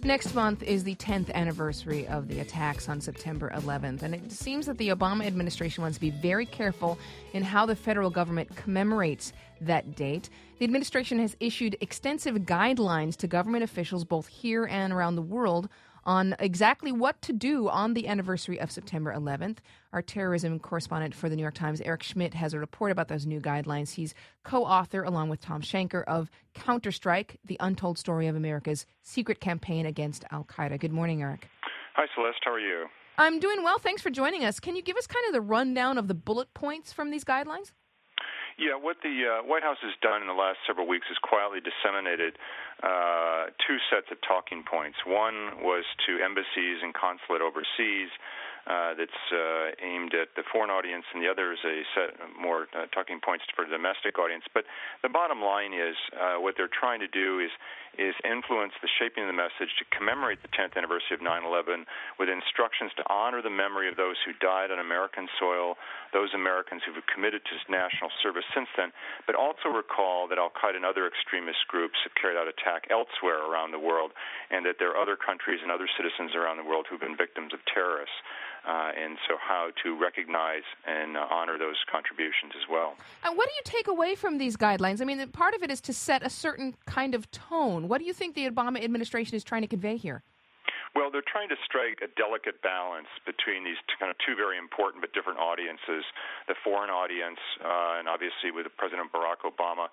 Next month is the 10th anniversary of the attacks on September 11th, and it seems that the Obama administration wants to be very careful in how the federal government commemorates that date. The administration has issued extensive guidelines to government officials both here and around the world on exactly what to do on the anniversary of September 11th. Our terrorism correspondent for the New York Times, Eric Schmidt, has a report about those new guidelines. He's co-author, along with Tom Shanker, of Counterstrike, The Untold Story of America's Secret Campaign Against al-Qaeda. Good morning, Eric. Hi, Celeste. How are you? I'm doing well. Thanks for joining us. Can you give us kind of the rundown of the bullet points from these guidelines? Yeah, what the White House has done in the last several weeks is quietly disseminated two sets of talking points. One was to embassies and consulate overseas that's aimed at the foreign audience, and the other is a set of more talking points for the domestic audience. But the bottom line is what they're trying to do is influence the shaping of the message to commemorate the 10th anniversary of 9/11 with instructions to honor the memory of those who died on American soil, those Americans who have committed to national service since then, but also recall that al-Qaeda and other extremist groups have carried out attack elsewhere around the world, and that there are other countries and other citizens around the world who've been victims of terrorists. And so how to recognize and honor those contributions as well. What do you take away from these guidelines? I mean, part of it is to set a certain kind of tone. What do you think the Obama administration is trying to convey here? Well, they're trying to strike a delicate balance between these kind of two very important but different audiences. The foreign audience, and obviously with President Barack Obama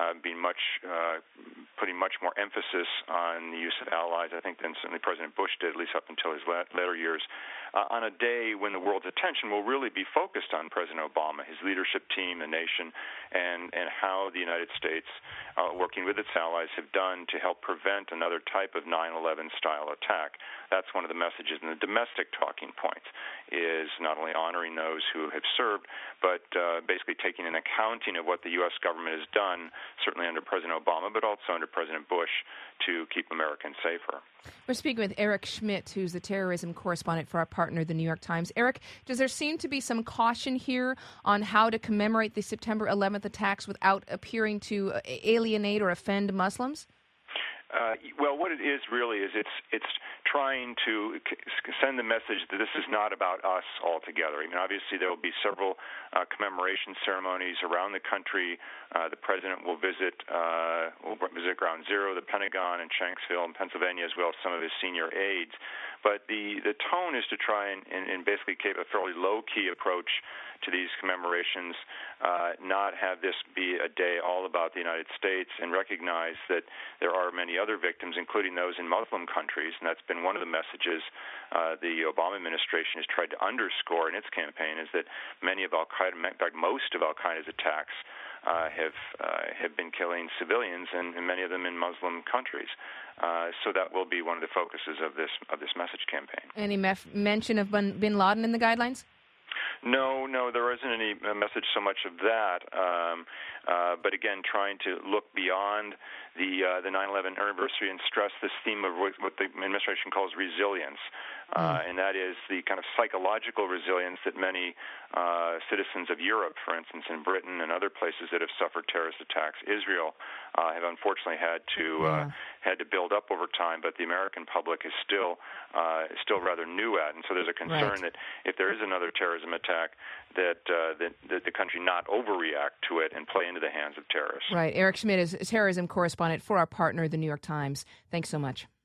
putting much more emphasis on the use of allies, I think, than certainly President Bush did, at least up until his later years, on a day when the world's attention will really be focused on President Obama, his leadership team, the nation, and how the United States, working with its allies, have done to help prevent another type of 9/11 style attack. That's one of the messages. And the domestic talking point is not only honoring those who have served, but basically taking an accounting of what the U.S. government has done, certainly under President Obama, but also under President Bush, to keep Americans safer. We're speaking with Eric Schmidt, who's the terrorism correspondent for our partner, the New York Times. Eric, does there seem to be some caution here on how to commemorate the September 11th attacks without appearing to alienate or offend Muslims? Well, what it is really is it's trying to send the message that this is not about us altogether. I mean, obviously there will be several commemoration ceremonies around the country. The president will visit Ground Zero, the Pentagon, and Shanksville in Pennsylvania, as well as some of his senior aides. But the tone is to try and basically keep a fairly low-key approach to these commemorations, not have this be a day all about the United States, and recognize that there are many other victims, including those in Muslim countries, and that's been one of the messages the Obama administration has tried to underscore in its campaign, is that many of al-Qaeda, in fact, most of al-Qaeda's attacks have been killing civilians, and many of them in Muslim countries. So that will be one of the focuses of this message campaign. Any mention of bin Laden in the guidelines? No, there isn't any message so much of that. But again, trying to look beyond the 9/11 anniversary and stress this theme of what the administration calls resilience, and that is the kind of psychological resilience that many citizens of Europe, for instance, in Britain and other places that have suffered terrorist attacks, Israel, have unfortunately had to build up over time. But the American public is still rather new at, and so there's a concern that if there is another terrorism attack, that the country not overreact to it and play into the hands of terrorists. Right. Eric Schmidt is a terrorism correspondent for our partner, the New York Times. Thanks so much.